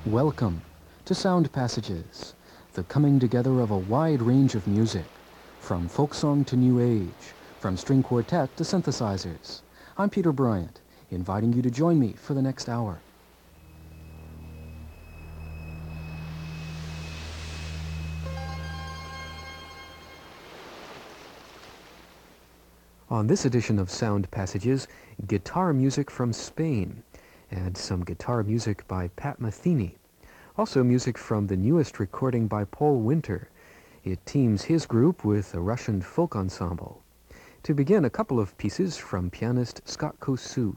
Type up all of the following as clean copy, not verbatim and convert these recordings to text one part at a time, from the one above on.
Welcome to Sound Passages, the coming together of a wide range of music, from folk song to new age, from string quartet to synthesizers. I'm Peter Bryant, inviting you to join me for the next hour. On this edition of Sound Passages, guitar music from Spain, and some guitar music by Pat Metheny. Also music from the newest recording by Paul Winter. It teams his group with a Russian folk ensemble. To begin, a couple of pieces from pianist Scott Kosu.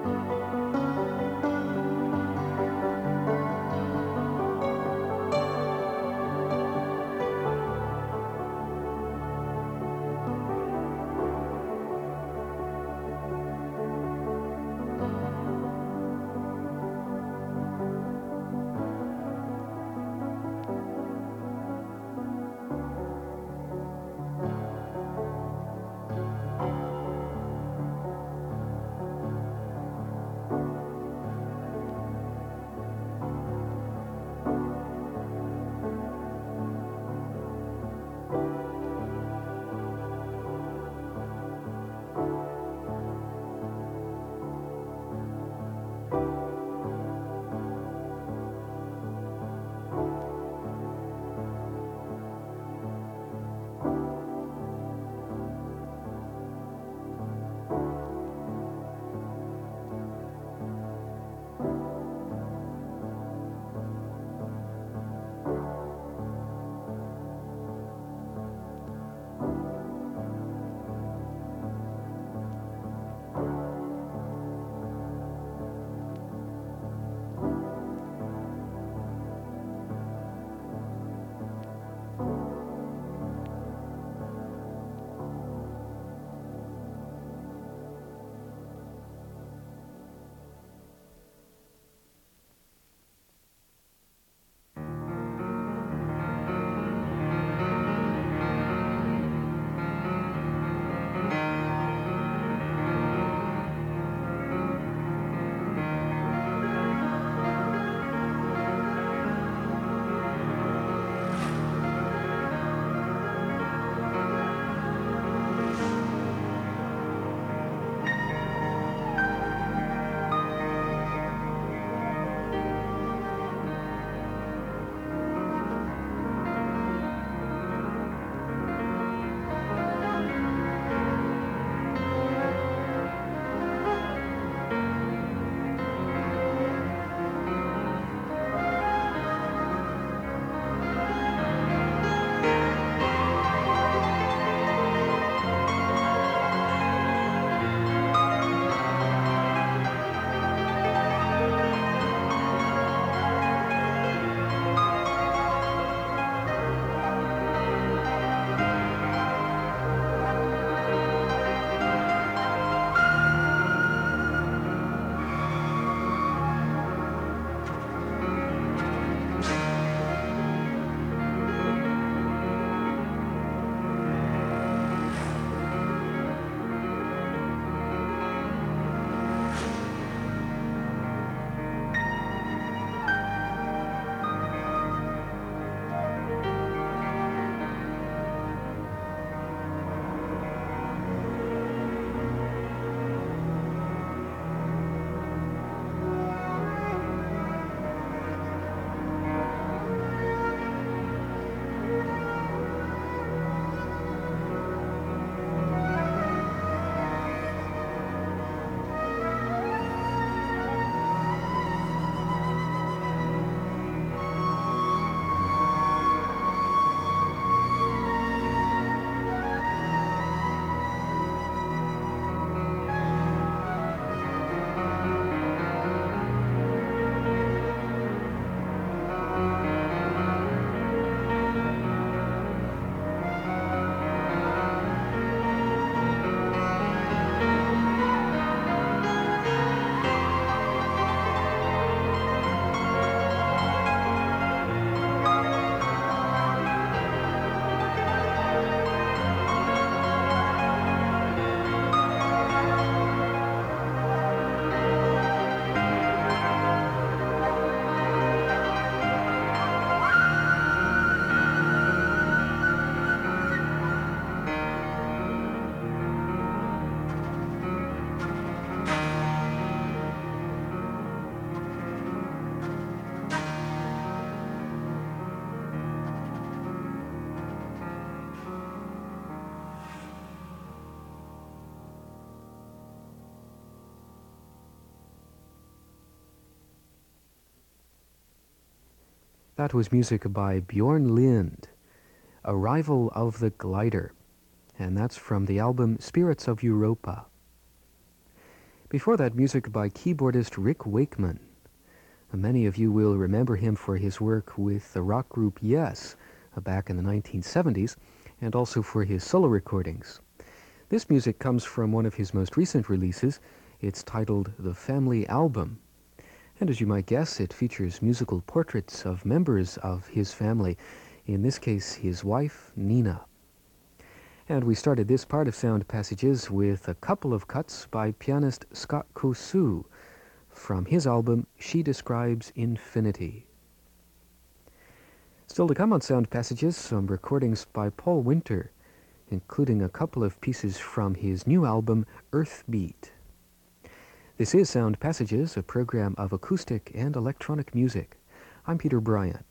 That was music by Bjorn Lind, Arrival of the Glider, and that's from the album Spirits of Europa. Before that, music by keyboardist Rick Wakeman. Many of you will remember him for his work with the rock group Yes back in the 1970s, and also for his solo recordings. This music comes from one of his most recent releases. It's titled The Family Album. And as you might guess, it features musical portraits of members of his family, in this case his wife, Nina. And we started this part of Sound Passages with a couple of cuts by pianist Scott Kosu from his album She Describes Infinity. Still to come on Sound Passages, some recordings by Paul Winter, including a couple of pieces from his new album Earth Beat. This is Sound Passages, a program of acoustic and electronic music. I'm Peter Bryant.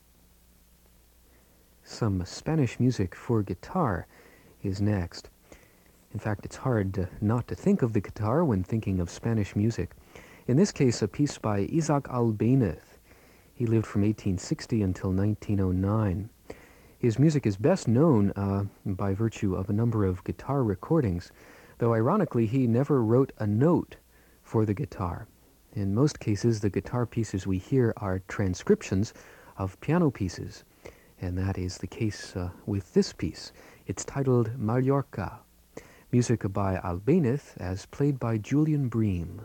Some Spanish music for guitar is next. In fact, it's hard not to think of the guitar when thinking of Spanish music. In this case, a piece by Isaac Albéniz. He lived from 1860 until 1909. His music is best known by virtue of a number of guitar recordings, though ironically he never wrote a note for the guitar. In most cases, the guitar pieces we hear are transcriptions of piano pieces, and that is the case with this piece. It's titled Mallorca, music by Albéniz as played by Julian Bream.